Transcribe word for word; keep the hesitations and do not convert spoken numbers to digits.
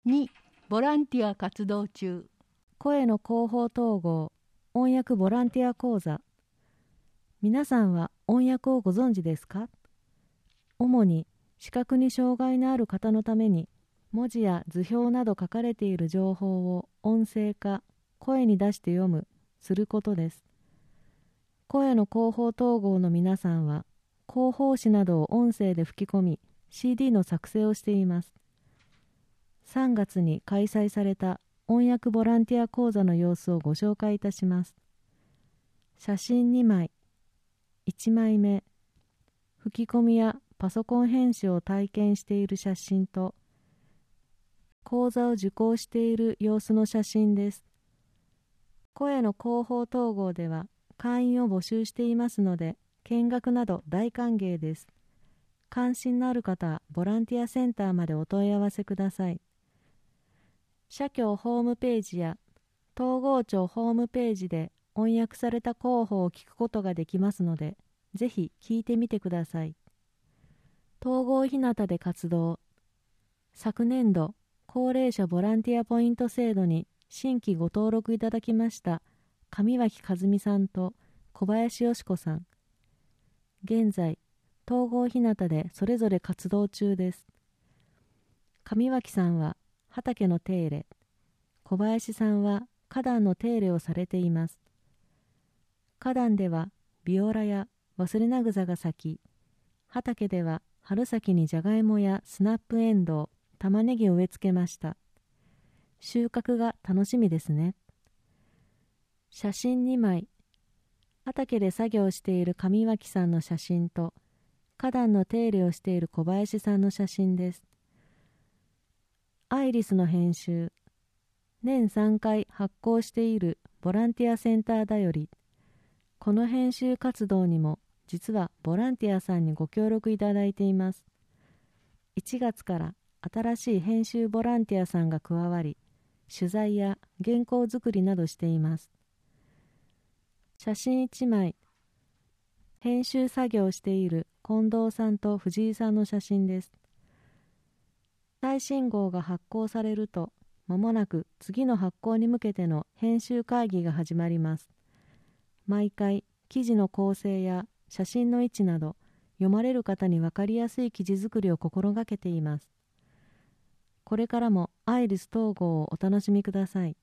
に. ボランティア活動中。 声の広報統合音訳ボランティア講座。皆さんは音訳をご存知ですか？主に視覚に障害のある方のために文字や図表など書かれている情報を音声化、声に出して読む、することです。声の広報統合の皆さんは広報誌などを音声で吹き込み シーディー の作成をしています。さんがつに開催された音訳ボランティア講座の様子をご紹介いたします。写真にまい、いちまいめ、吹き込みやパソコン編集を体験している写真と、講座を受講している様子の写真です。声の広報統合では会員を募集していますので、見学など大歓迎です。関心のある方はボランティアセンターまでお問い合わせください。社協ホームページや統合庁ホームページで翻訳された広報を聞くことができますので、ぜひ聞いてみてください。統合ひなたで活動。昨年度、高齢者ボランティアポイント制度に新規ご登録いただきました上脇和美さんと小林よし子さん。現在、統合ひなたでそれぞれ活動中です。上脇さんは畑の手入れ、小林さんは花壇の手入れをされています。花壇ではビオラや忘れなぐさが咲き、畑では春先にじゃがいもやスナップエンドウ、玉ねぎを植え付けました。収穫が楽しみですね。写真にまい、畑で作業している上脇さんの写真と、花壇の手入れをしている小林さんの写真です。アイリスの編集、年さんかい発行しているボランティアセンターだより、この編集活動にも実はボランティアさんにご協力いただいています。いちがつから新しい編集ボランティアさんが加わり、取材や原稿作りなどしています。写真いちまい、編集作業をしている近藤さんと藤井さんの写真です。最新号が発行されると、まもなく次の発行に向けての編集会議が始まります。毎回、記事の構成や写真の位置など、読まれる方に分かりやすい記事作りを心がけています。これからもアイリス統合をお楽しみください。